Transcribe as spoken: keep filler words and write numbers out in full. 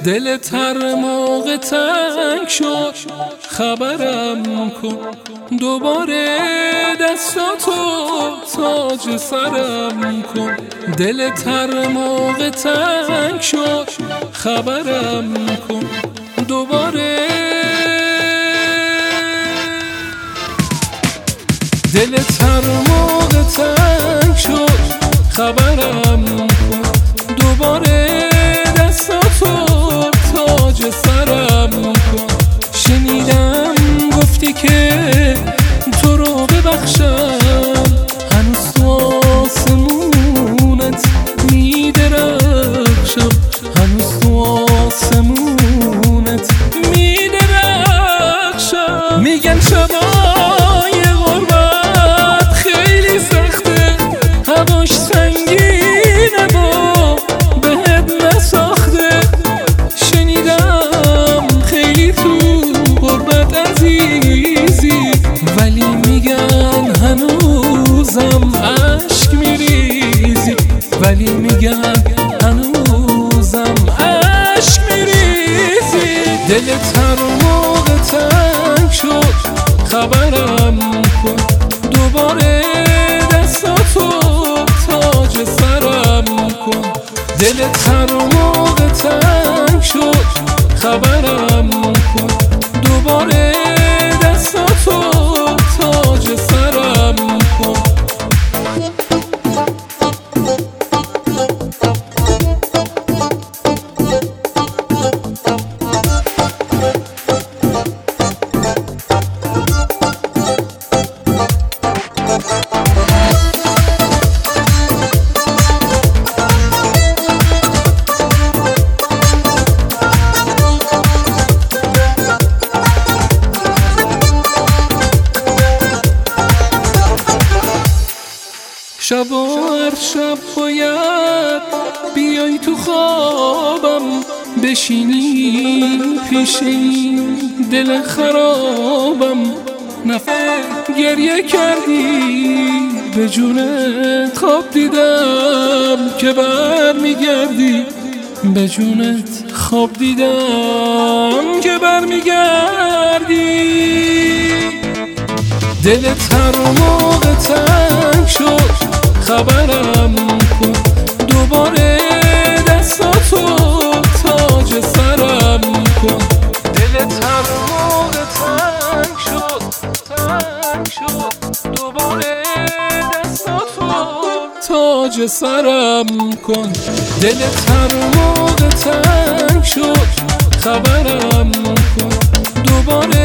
دلت هر موقع تنگ شد خبرم کن، دوباره دستاتو تاج سرم کن. دلت هر موقع تنگ شد خبرم کن، دوباره دلت هر موقع تنگ شد خبرم کن، دوباره دستاتو تاج سرم کن. شنیدم گفتی که تو رو ببخشم، هنوز تو آسمونت میدرخشم، هنوز تو آسمونت میدرخشم. میگن شبای غربت خیلی سخته، هواش سنگینه و بهت نساخته. شنیدم خیلی تو غربت عزیزی، ولی میگن هنوزم عشق میریزی، ولی میگن هنوزم عشق میریزی. دلت هر موقع تنگ شد خبرم کن، دوباره دستاتو تاج سرم کن. دلت هر موقع تنگ شد خبرم کن، دوباره دستاتو تاج سرم کن. شب و هر شب باید بیای تو خوابم، بشینی پیش این دل خرابم. نفر گریه کردی به جونت، خواب دیدم که بر میگردی، به جونت خواب دیدم که بر میگردی. دلت هر موقع تنگ شد خبرم کن، دوباره دستاتو تاج سرم کن. دلت هر موقع تنگ شد تنگ شد، دوباره دستاتو تاج سرم کن. دلت هر موقع تنگ شد خبرم کن، دوباره